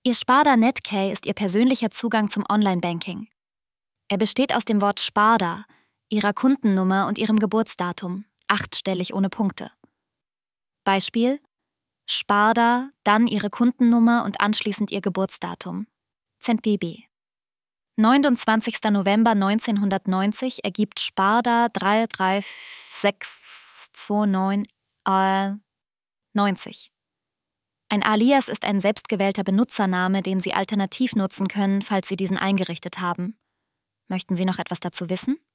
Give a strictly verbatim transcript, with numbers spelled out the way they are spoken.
Ihr Sparda Netkey ist Ihr persönlicher Zugang zum Online-Banking. Er besteht aus dem Wort Sparda, Ihrer Kundennummer und Ihrem Geburtsdatum, achtstellig ohne Punkte. Beispiel: Sparda, dann Ihre Kundennummer und anschließend Ihr Geburtsdatum. Cent B B. neunundzwanzigster November neunzehnhundertneunzig ergibt Sparda drei drei sechs zwei neun äh, neunzig. Ein Alias ist ein selbstgewählter Benutzername, den Sie alternativ nutzen können, falls Sie diesen eingerichtet haben. Möchten Sie noch etwas dazu wissen?